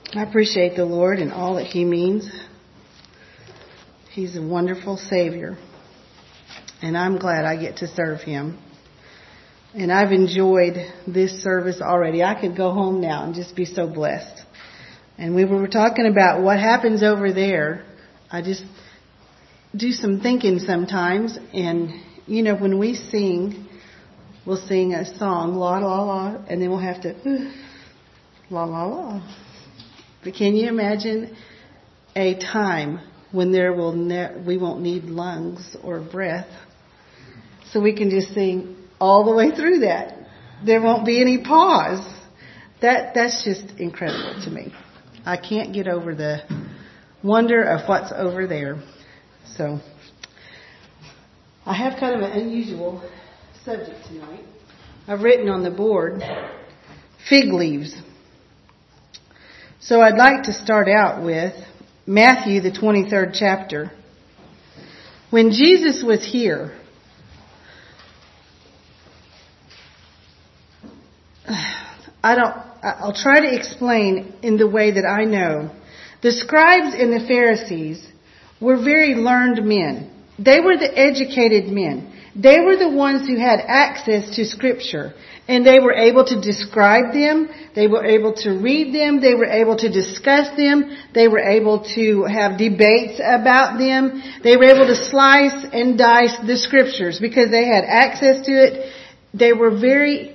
I appreciate the Lord and all that He means. He's a wonderful Savior, and I'm glad I get to serve Him. And I've enjoyed this service already. I could go home now and just be so blessed. And we were talking about what happens over there. I just do some thinking sometimes, and you know, when we sing, we'll sing a song, la la la, and then we'll have to la la la. But can you imagine a time when we won't need lungs or breath, so we can just sing all the way through that? There won't be any pause. That's just incredible to me. I can't get over the wonder of what's over there. So I have kind of an unusual subject tonight. I've written on the board, fig leaves. So I'd like to start out with Matthew, the 23rd chapter. When Jesus was here, I'll try to explain in the way that I know. The scribes and the Pharisees were very learned men. They were the educated men. They were the ones who had access to Scripture, and they were able to describe them. They were able to read them. They were able to discuss them. They were able to have debates about them. They were able to slice and dice the Scriptures because they had access to it. They were of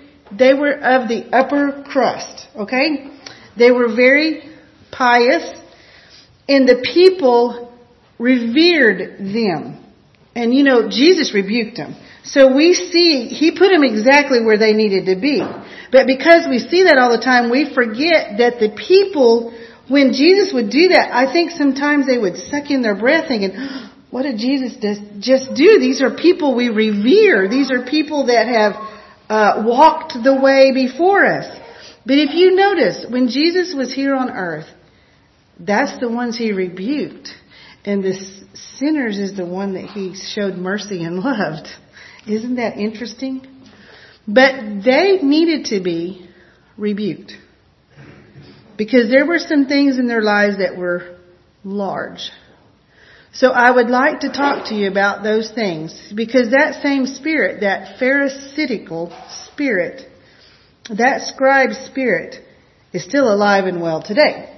the upper crust, okay? They were very pious, and the people revered them. And you know, Jesus rebuked them. So we see, He put them exactly where they needed to be. But because we see that all the time, we forget that the people, when Jesus would do that, I think sometimes they would suck in their breath thinking, what did Jesus just do? These are people we revere. These are people that have walked the way before us. But if you notice, when Jesus was here on earth, that's the ones He rebuked. And the sinners is the one that He showed mercy and loved. Isn't that interesting? But they needed to be rebuked, because there were some things in their lives that were large. So I would like to talk to you about those things, because that same spirit, that pharisaical spirit, that scribe spirit, is still alive and well today.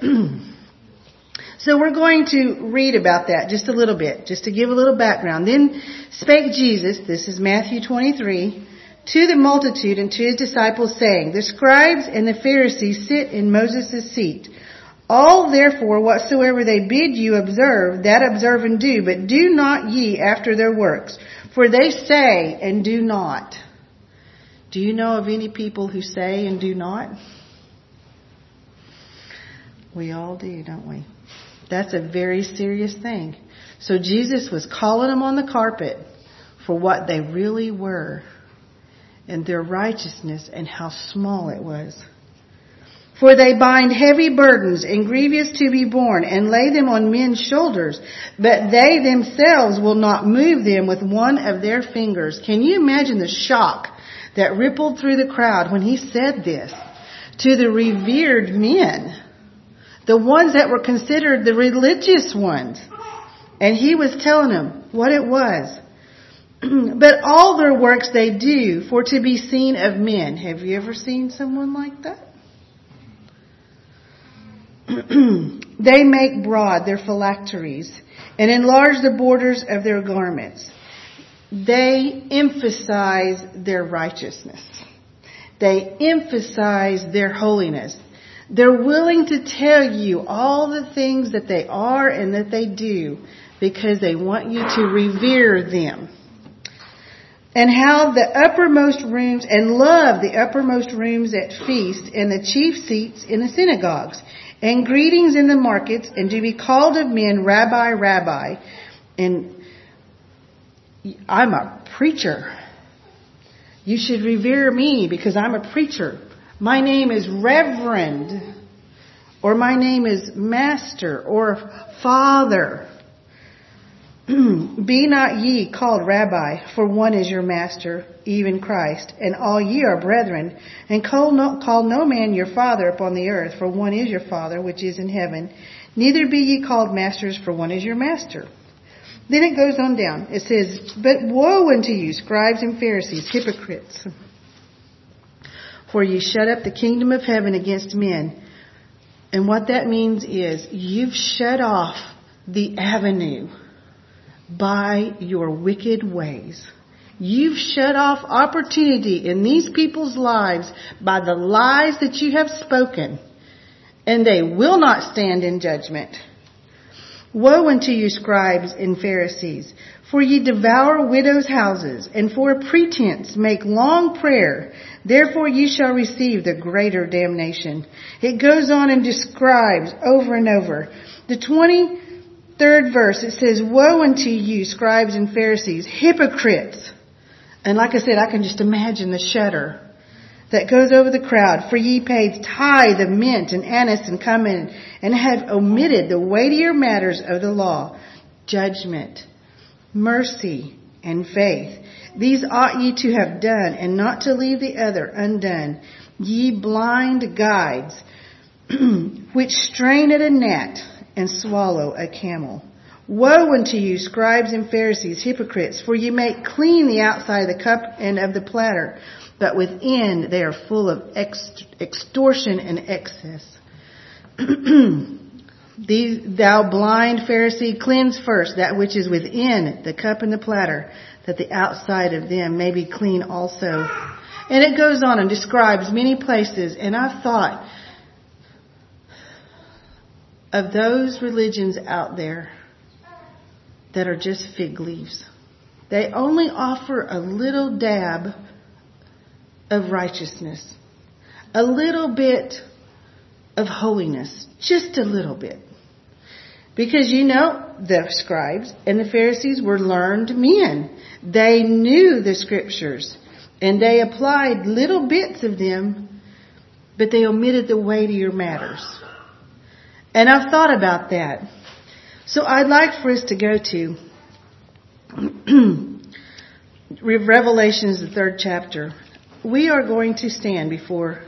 So we're going to read about that just a little bit, just to give a little background. Then spake Jesus, this is Matthew 23, to the multitude and to His disciples, saying, the scribes and the Pharisees sit in Moses' seat. All therefore whatsoever they bid you observe, that observe and do, but do not ye after their works, for they say and do not. Do you know of any people who say and do not? We all do, don't we? That's a very serious thing. So Jesus was calling them on the carpet for what they really were, and their righteousness, and how small it was. For they bind heavy burdens and grievous to be borne, and lay them on men's shoulders, but they themselves will not move them with one of their fingers. Can you imagine the shock that rippled through the crowd when He said this to the revered men, the ones that were considered the religious ones? And He was telling them what it was. But all their works they do for to be seen of men. Have you ever seen someone like that? They make broad their phylacteries and enlarge the borders of their garments. They emphasize their righteousness. They emphasize their holiness. They're willing to tell you all the things that they are and that they do because they want you to revere them. And how the uppermost rooms, and love the uppermost rooms at feast, and the chief seats in the synagogues, and greetings in the markets, and to be called of men, Rabbi, Rabbi. And I'm a preacher. You should revere me because I'm a preacher. My name is Reverend, or my name is Master, or Father. Be not ye called Rabbi, for one is your master, even Christ, and all ye are brethren. And call no man your father upon the earth, for one is your Father, which is in heaven. Neither be ye called masters, for one is your master. Then it goes on down. It says, But woe unto you, scribes and Pharisees, hypocrites! For ye shut up the kingdom of heaven against men. And what that means is, you've shut off the avenue by your wicked ways. You've shut off opportunity in these people's lives by the lies that you have spoken, and they will not stand in judgment. Woe unto you, scribes and Pharisees, for ye devour widows' houses, and for a pretense make long prayer. Therefore ye shall receive the greater damnation. It goes on and describes over and over. The 23rd verse, it says, Woe unto you, scribes and Pharisees, hypocrites! And like I said, I can just imagine the shudder that goes over the crowd. For ye pay tithe of mint and anise and cumin, and have omitted the weightier matters of the law, judgment, mercy, and faith. These ought ye to have done, and not to leave the other undone. Ye blind guides, which strain at a gnat and swallow a camel. Woe unto you, scribes and Pharisees, hypocrites, for ye make clean the outside of the cup and of the platter, but within they are full of extortion and excess. Thou blind Pharisee, cleanse first that which is within the cup and the platter, that the outside of them may be clean also. And it goes on and describes many places, and I've thought of those religions out there that are just fig leaves. They only offer a little dab of righteousness, a little bit of holiness, just a little bit. Because the scribes and the Pharisees were learned men. They knew the scriptures, and they applied little bits of them, but they omitted the weightier matters. And I've thought about that. So I'd like for us to go to Revelations, the 3rd chapter. We are going to stand before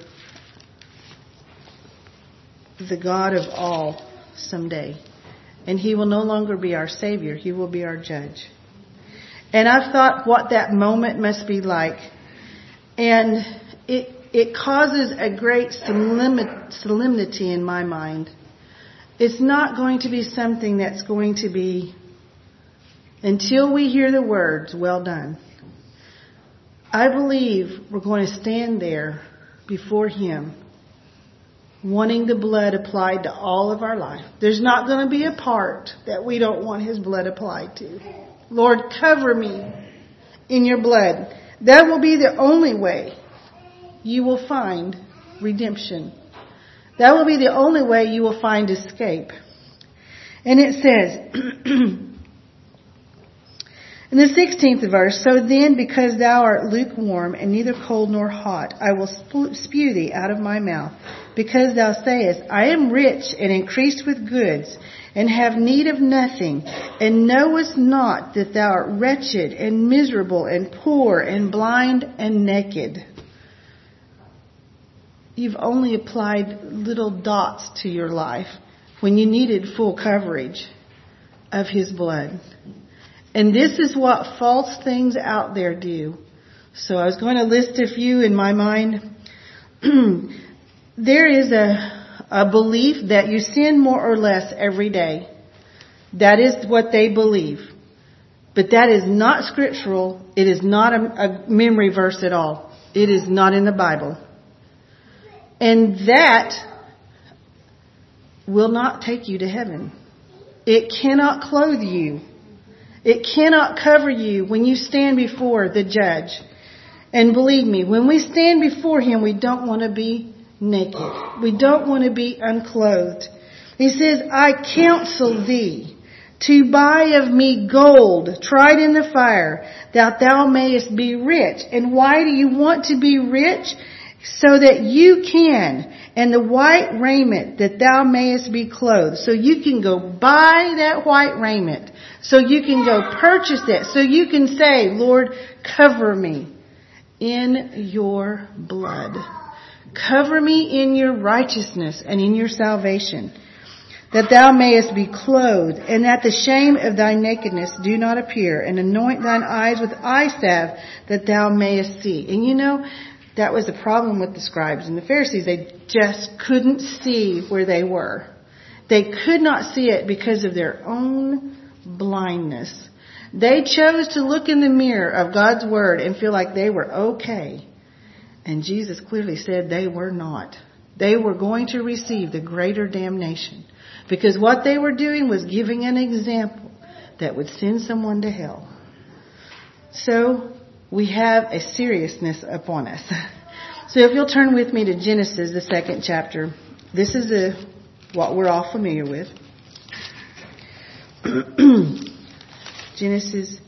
the God of all someday. And He will no longer be our Savior. He will be our judge. And I've thought what that moment must be like. And it causes a great solemnity in my mind. It's not going to be something that's going to be, until we hear the words, well done. I believe we're going to stand there before Him, wanting the blood applied to all of our life. There's not going to be a part that we don't want His blood applied to. Lord, cover me in your blood. That will be the only way you will find redemption. That will be the only way you will find escape. And it says, in the 16th verse, So then, because thou art lukewarm and neither cold nor hot, I will spew thee out of my mouth. Because thou sayest, I am rich and increased with goods, and have need of nothing, and knowest not that thou art wretched and miserable and poor and blind and naked. You've only applied little dots to your life when you needed full coverage of His blood. And this is what false things out there do. So I was going to list a few in my mind. There is a belief that you sin more or less every day. That is what they believe. But that is not scriptural. It is not a memory verse at all. It is not in the Bible. And that will not take you to heaven. It cannot clothe you. It cannot cover you when you stand before the judge. And believe me, when we stand before Him, we don't want to be naked. We don't want to be unclothed. He says, I counsel thee to buy of me gold tried in the fire, that thou mayest be rich. And why do you want to be rich? so that you can, and the white raiment that thou mayest be clothed. So you can go buy that white raiment. So you can go purchase it. So you can say, Lord, cover me in your blood. Cover me in your righteousness and in your salvation, that thou mayest be clothed, and that the shame of thy nakedness do not appear, and anoint thine eyes with eye salve, that thou mayest see. And you know, that was the problem with the scribes and the Pharisees. They just couldn't see where they were. They could not see it because of their own blindness. They chose to look in the mirror of God's Word and feel like they were okay. And Jesus clearly said they were not. They were going to receive the greater damnation, because what they were doing was giving an example that would send someone to hell. So we have a seriousness upon us. So if you'll turn with me to Genesis, the 2nd chapter. This is what we're all familiar with. Genesis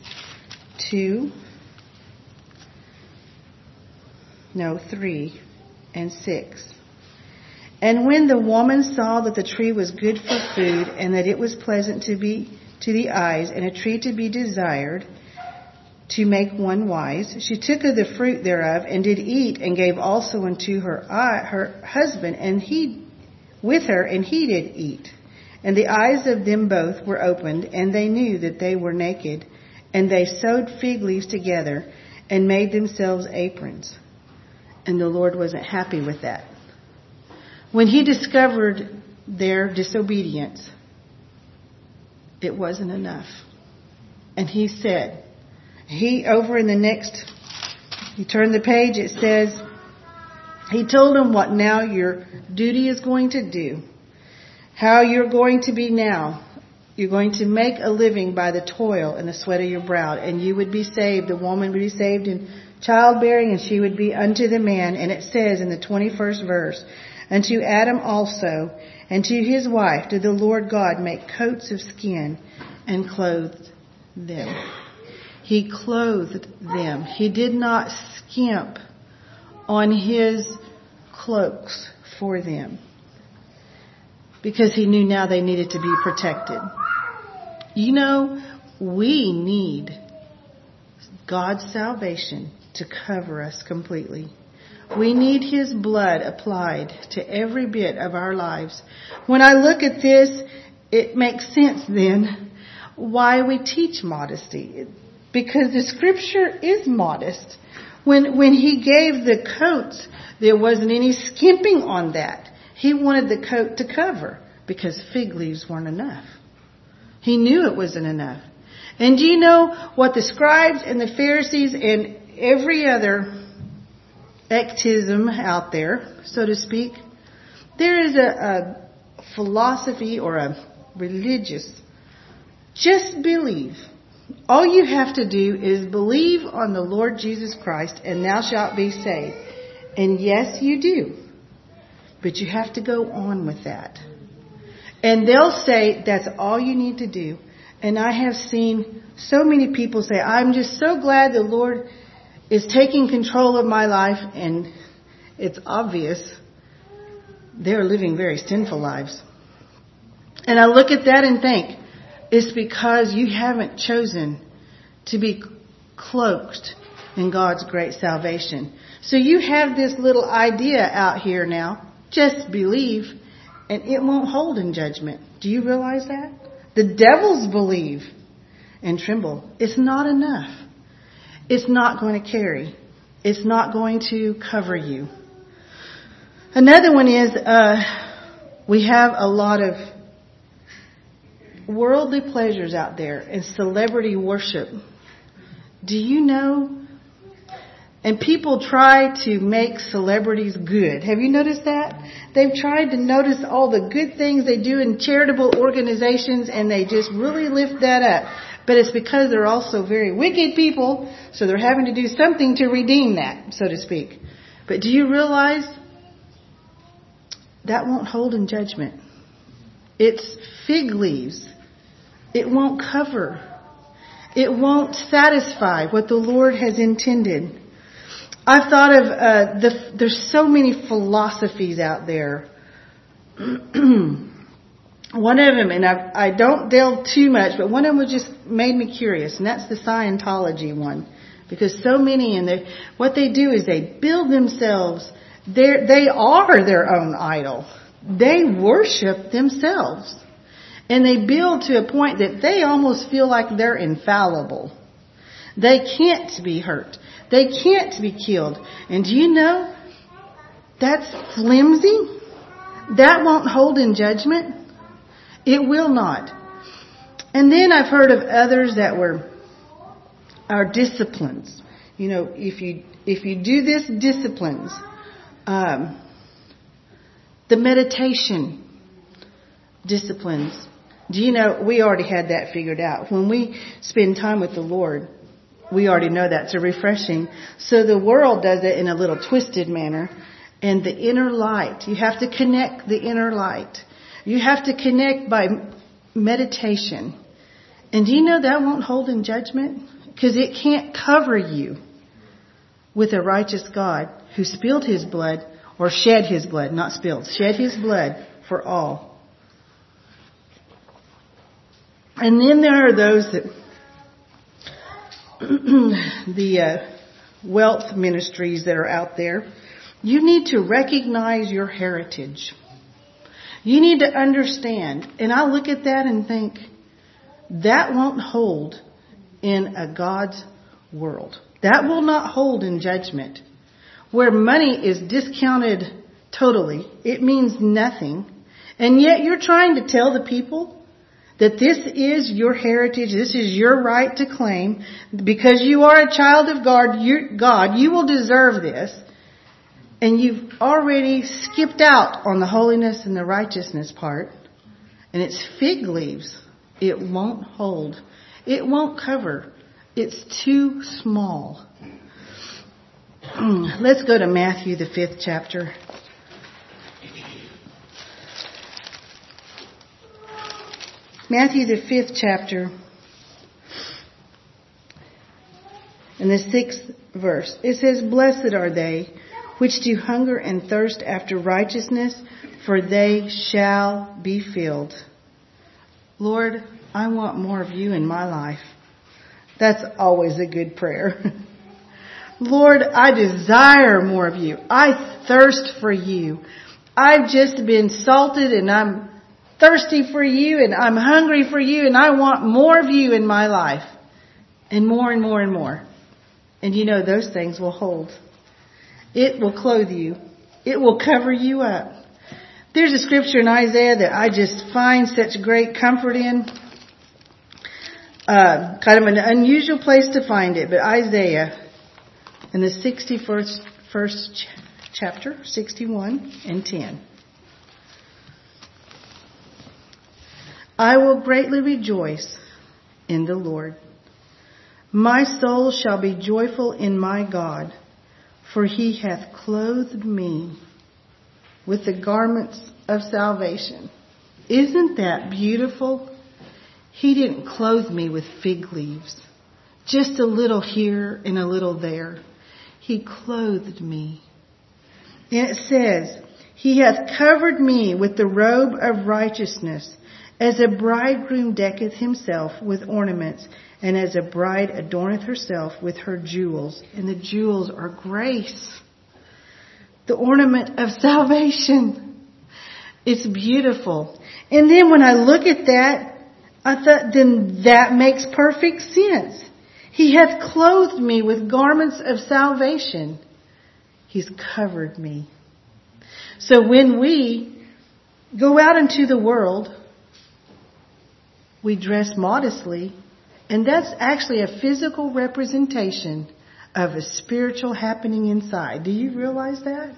3 and 6. And when the woman saw that the tree was good for food, and that it was pleasant to the eyes, and a tree to be desired, to make one wise, she took of the fruit thereof, and did eat, and gave also unto her husband, and he with her, and he did eat. And the eyes of them both were opened, and they knew that they were naked. And they sewed fig leaves together, and made themselves aprons. And the Lord wasn't happy with that. When he discovered their disobedience, it wasn't enough. And he said, he turned the page, it says, he told them what now your duty is going to do. How you're going to be now. You're going to make a living by the toil and the sweat of your brow. And you would be saved. The woman would be saved in childbearing, and she would be unto the man. And it says in the 21st verse, unto Adam also, and to his wife did the Lord God make coats of skin and clothed them. He clothed them. He did not skimp on his cloaks for them, because he knew now they needed to be protected. You know, we need God's salvation to cover us completely. We need his blood applied to every bit of our lives. When I look at this, it makes sense then why we teach modesty. Because the scripture is modest. When he gave the coats, there wasn't any skimping on that. He wanted the coat to cover, because fig leaves weren't enough. He knew it wasn't enough. And do you know what the scribes and the Pharisees and every other ectism out there, so to speak, there is a philosophy or a religious, just believe. All you have to do is believe on the Lord Jesus Christ, and thou shalt be saved. And yes, you do. But you have to go on with that. And they'll say that's all you need to do. And I have seen so many people say, I'm just so glad the Lord is taking control of my life. And it's obvious they're living very sinful lives. And I look at that and think, it's because you haven't chosen to be cloaked in God's great salvation. So you have this little idea out here now, just believe, and it won't hold in judgment. Do you realize that? The devils believe and tremble. It's not enough. It's not going to carry. It's not going to cover you. Another one is we have a lot of worldly pleasures out there and celebrity worship. Do you know? And people try to make celebrities good. Have you noticed that? They've tried to notice all the good things they do in charitable organizations, and they just really lift that up. But it's because they're also very wicked people, so they're having to do something to redeem that, so to speak. But do you realize that won't hold in judgment? It's fig leaves. It won't cover. It won't satisfy what the Lord has intended. I've thought of, there's so many philosophies out there. One of them, and I don't delve too much, but one of them just made me curious, and that's the Scientology one. Because so many what they do is they build themselves, they are their own idol. They worship themselves. And they build to a point that they almost feel like they're infallible. They can't be hurt. They can't be killed. And do you know, that's flimsy. That won't hold in judgment. It will not. And then I've heard of others that were our disciplines. You know, if you do this disciplines, the meditation disciplines. Do you know, we already had that figured out. When we spend time with the Lord, we already know that's a refreshing. So the world does it in a little twisted manner. And the inner light, you have to connect the inner light. You have to connect by meditation. And do you know that won't hold in judgment? Because it can't cover you with a righteous God who spilled his blood, or shed his blood, not spilled, shed his blood for all. And then there are those that, the wealth ministries that are out there. You need to recognize your heritage. You need to understand. And I look at that and think, that won't hold in a God's world. That will not hold in judgment. Where money is discounted totally, it means nothing. And yet you're trying to tell the people that this is your heritage, this is your right to claim. Because you are a child of God, you will deserve this. And you've already skipped out on the holiness and the righteousness part. And it's fig leaves. It won't hold. It won't cover. It's too small. Let's go to Matthew, the 5th chapter. Matthew, the 5th chapter. In the 6th verse. It says, "Blessed are they which do hunger and thirst after righteousness, for they shall be filled." Lord, I want more of you in my life. That's always a good prayer. Lord, I desire more of you. I thirst for you. I've just been salted and I'm thirsty for you and I'm hungry for you and I want more of you in my life. And more and more and more. And you know those things will hold. It will clothe you. It will cover you up. There's a scripture in Isaiah that I just find such great comfort in. Kind of an unusual place to find it, but Isaiah in the 61st chapter, 61 and 10. "I will greatly rejoice in the Lord. My soul shall be joyful in my God, for he hath clothed me with the garments of salvation." Isn't that beautiful? He didn't clothe me with fig leaves, just a little here and a little there. He clothed me. And it says, "He hath covered me with the robe of righteousness, as a bridegroom decketh himself with ornaments, and as a bride adorneth herself with her jewels." And the jewels are grace. The ornament of salvation. It's beautiful. And then when I look at that, I thought, then that makes perfect sense. He hath clothed me with garments of salvation. He's covered me. So when we go out into the world, we dress modestly, and that's actually a physical representation of a spiritual happening inside. Do you realize that?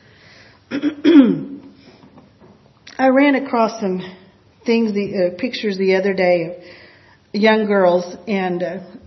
I ran across some things, pictures the other day of young girls, and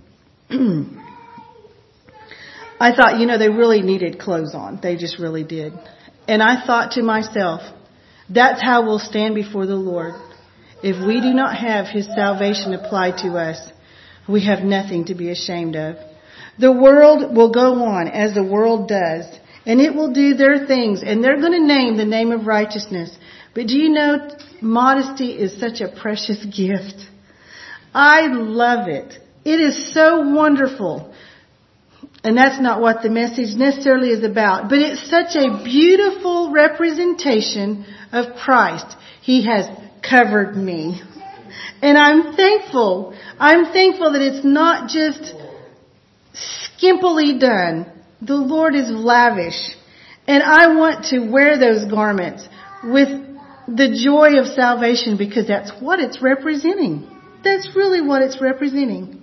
I thought, they really needed clothes on. They just really did. And I thought to myself, that's how we'll stand before the Lord. If we do not have His salvation applied to us, we have nothing to be ashamed of. The world will go on as the world does, and it will do their things, and they're going to name the name of righteousness. But do you know, modesty is such a precious gift. I love it. It is so wonderful. And that's not what the message necessarily is about. But it's such a beautiful representation of Christ. He has covered me. And I'm thankful. I'm thankful that it's not just skimpily done. The Lord is lavish. And I want to wear those garments with the joy of salvation, because that's what it's representing. That's really what it's representing.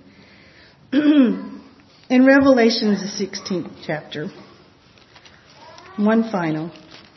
In Revelation, the 16th chapter, one final.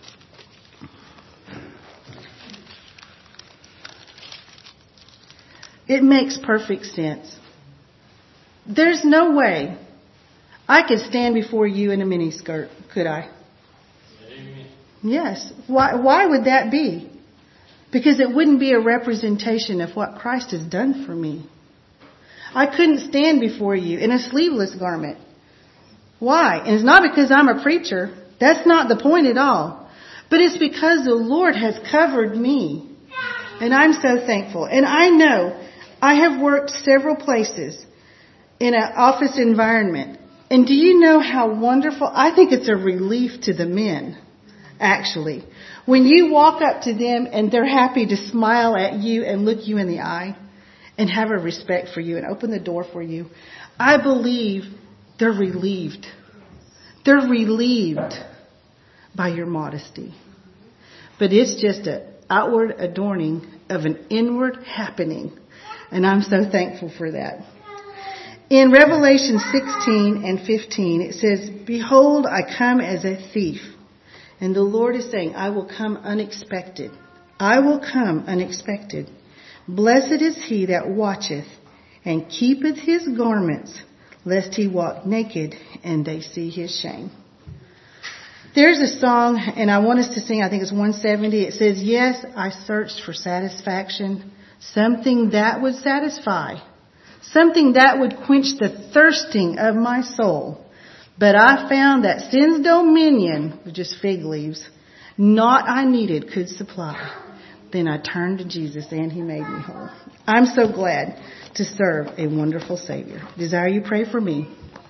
It makes perfect sense. There's no way I could stand before you in a miniskirt, could I? Amen. Yes. Why would that be? Because it wouldn't be a representation of what Christ has done for me. I couldn't stand before you in a sleeveless garment. Why? And it's not because I'm a preacher. That's not the point at all. But it's because the Lord has covered me. And I'm so thankful. And I know I have worked several places in an office environment. And do you know how wonderful? I think it's a relief to the men, actually. When you walk up to them and they're happy to smile at you and look you in the eye and have a respect for you and open the door for you, I believe they're relieved. They're relieved by your modesty. But it's just an outward adorning of an inward happening. And I'm so thankful for that. In Revelation 16 and 15, it says, "Behold, I come as a thief." And the Lord is saying, I will come unexpected. I will come unexpected. "Blessed is he that watcheth and keepeth his garments, lest he walk naked and they see his shame." There's a song, and I want us to sing, I think it's 170. It says, "Yes, I searched for satisfaction, something that would satisfy, something that would quench the thirsting of my soul. But I found that sin's dominion," which is fig leaves, "naught I needed could supply. Then I turned to Jesus and he made me whole." I'm so glad to serve a wonderful Savior. Desire you pray for me.